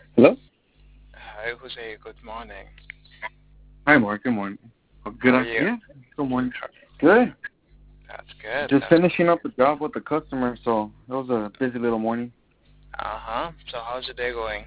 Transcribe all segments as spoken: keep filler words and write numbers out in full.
Hello? Hi, Jose. Good morning. Hi, Mark. Good morning. Oh, How good are afternoon. you? Yeah, good morning. Good. That's good. Just That's finishing up a job with the customer, so it was a busy little morning. uh huh. So how's the day going?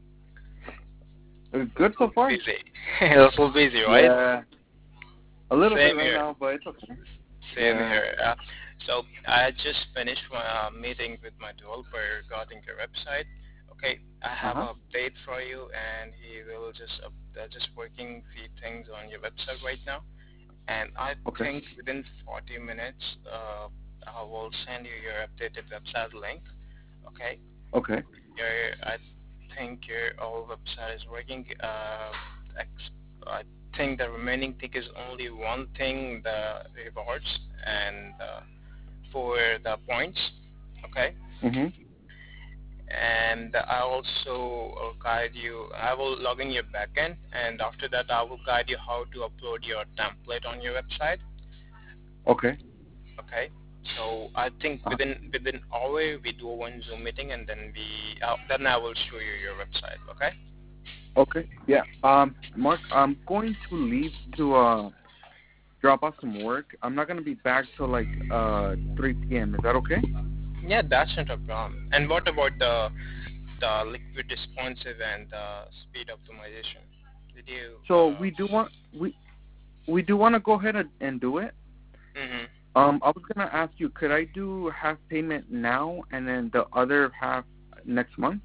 It was good so far? Busy. A little busy, right? Yeah, a little bit Same right here. now, but it's okay. Same Yeah. here. Uh, so I just finished my uh, meeting with my developer regarding your website. Okay, I have Uh-huh. an update for you, and he will just up, uh, just working few things on your website right now. And I Okay. think within forty minutes, uh, I will send you your updated website link. Okay. Okay. Your, I think your old website is working. Uh, ex- I think the remaining thing is only one thing, the rewards and uh, for the points. Okay. Mm-hmm. And I also will guide you. I will log in your backend, and after that, I will guide you how to upload your template on your website. Okay. Okay. So I think Uh, within within hour we do one Zoom meeting, and then we uh, then I will show you your website. Okay. okay. Yeah. Um, Mark, I'm going to leave to uh drop off some work. I'm not gonna be back till like uh three p m. Is that okay? Yeah, that's not a problem. And what about the the liquid responsive and the speed optimization? Did you? So Uh, we do want we we do want to go ahead and, and do it. mhm. Um, I was gonna ask you, could I do half payment now and then the other half next month?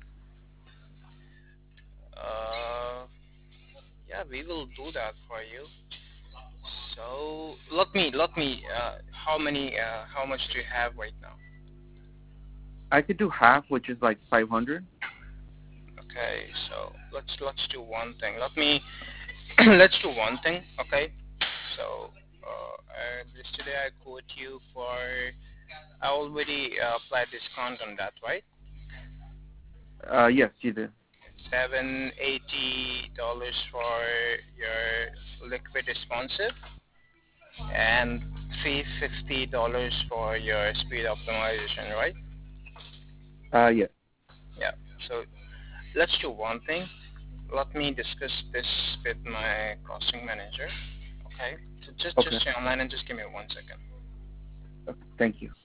Uh, yeah, we will do that for you. So let me let me. Uh, how many? Uh, how much do you have right now? I could do half, which is like five hundred. Okay, so let's let's do one thing. Let me let's do one thing. Okay, so uh, uh, yesterday I quote you for. I already uh, applied discount on that, right? Uh, yes, you did. seven eighty dollars for your liquid responsive and three fifty dollars for your speed optimization, right? Uh, yes. Yeah. So let's do one thing. Let me discuss this with my costing manager. Okay. So just just Okay. stay online and just give me one second. Okay. Thank you.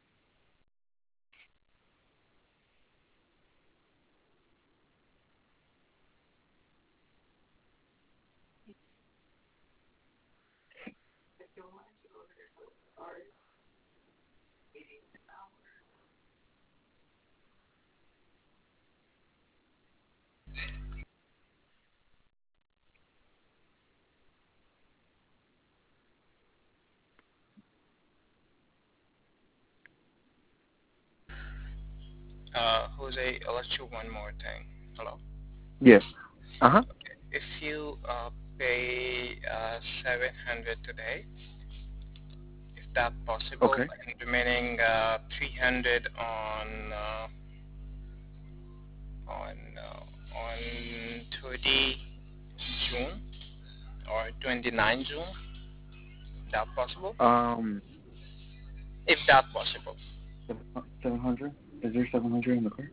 Uh, Jose, I'll let you one more thing. Hello. Yes. Uh huh. Okay. If you uh, pay uh, seven hundred today, if that possible, Okay. and remaining uh, three hundred on uh, on uh, on thirty June or twenty-nine June, that possible? Um, If that possible. seven hundred. Is there seven hundred in the car?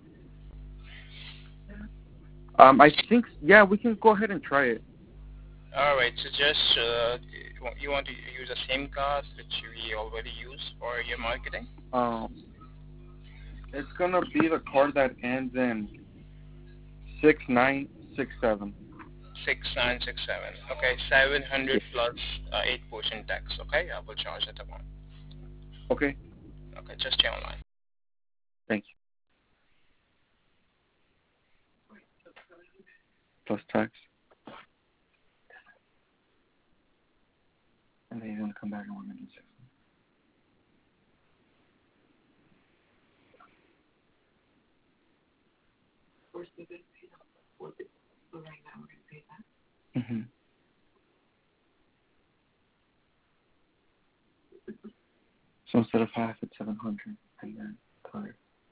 Um, I think yeah, we can go ahead and try it. All right. So just uh, you want to use the same card which we already use for your marketing? Um, it's gonna be the card that ends in six nine six seven. Six nine six seven. Okay, seven hundred Yeah. plus uh, eight percent tax. Okay, I will charge that amount. Okay. Okay, just stay online. Thank you. Plus tax. And then you're gonna come back and we're gonna do six. Mm-hmm. So instead of half, it's seven hundred, and then card.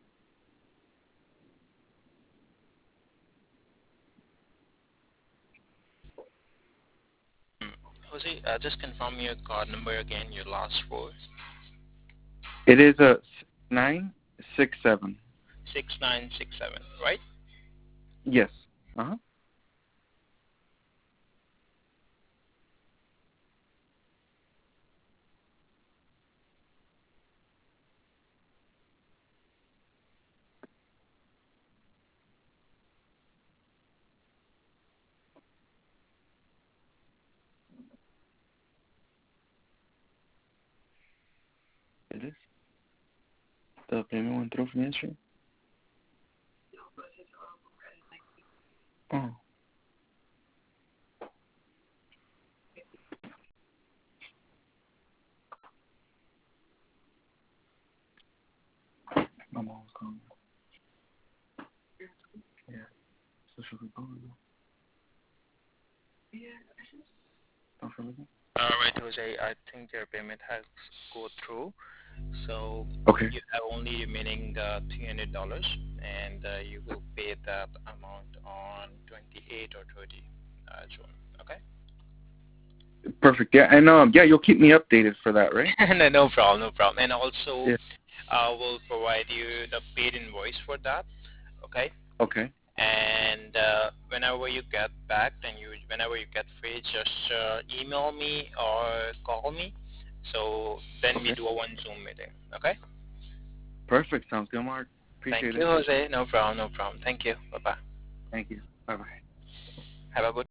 Mm. Jose, uh, just confirm your card number again. Your last four. It is a nine six seven. Six nine six seven. Right? Yes. Uh huh. It is. The payment went through from yesterday. Oh. My mom was calling. Yeah. So should we go? Don't feel like it? All right, Jose. I think your payment has go through. So Okay. you have only remaining uh, three hundred dollars, and uh, you will pay that amount on twenty-eighth or thirtieth uh, June. Okay. Perfect. Yeah, and um, yeah, you'll keep me updated for that, right? no, no problem, no problem. And also, Yeah. I will provide you the paid invoice for that. Okay. Okay. And uh, whenever you get back, then you whenever you get free, just uh, email me or call me. So then we Okay. do a one Zoom meeting. Okay. Perfect. Sounds good, Mark. Thank Appreciate you, it. Jose. No problem, no problem. Thank you. Bye bye. Thank you. Bye bye. Have a good